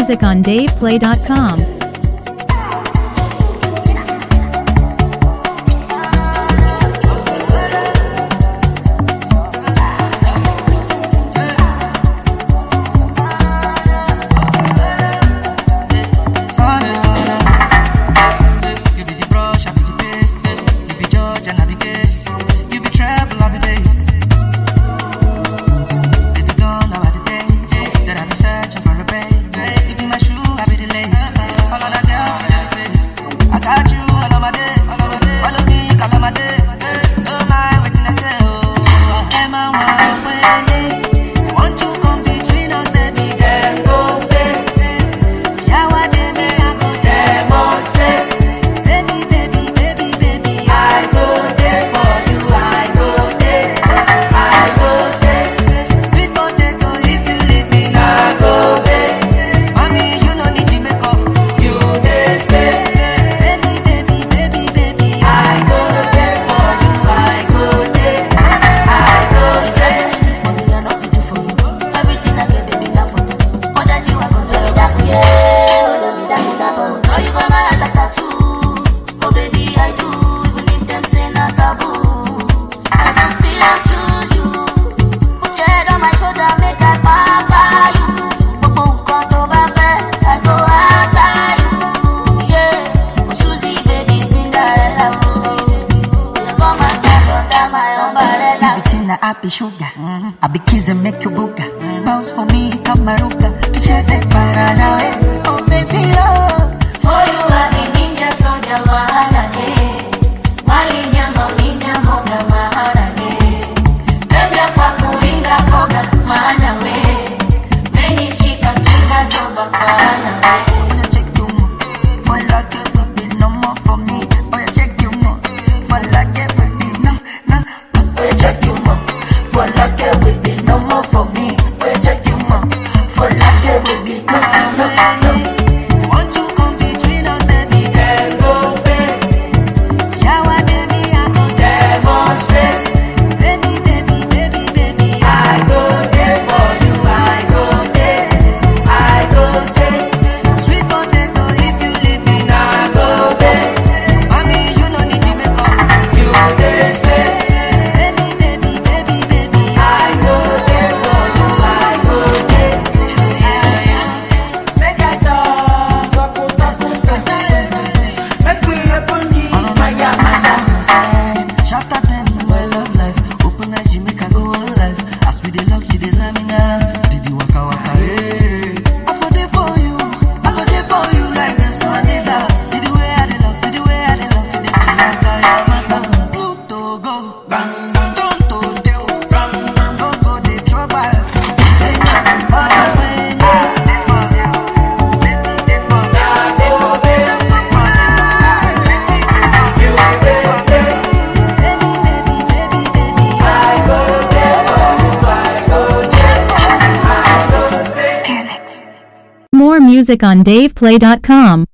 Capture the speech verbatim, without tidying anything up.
music on dave play dot com. I be sugar, mm-hmm. I be kiss and make you booga. Mm-hmm. Bounce for me, kamaruka. Tucheze para nawe, oh baby love. For you I be ninja soldier maharage. Wali nyama ninja moga maharage. Tembea kwa kuringa boga maana we. Meni shika kinga zoba fana we. Oya check you more, for like it baby no more for me. Oya check you more, for like it baby no, no. Oya check you more. For like it will be no more for me. We'll check you more. For like it will be no, no, no. Want to come between us, baby? Then go fair. Yeah, what baby, I go demonstrate. Baby, baby, baby, baby, I go there for you. I go there. I go say, sweet potato, if you leave me, now go there. Mommy, you no need to make up. You there stay. More music on dave play dot com.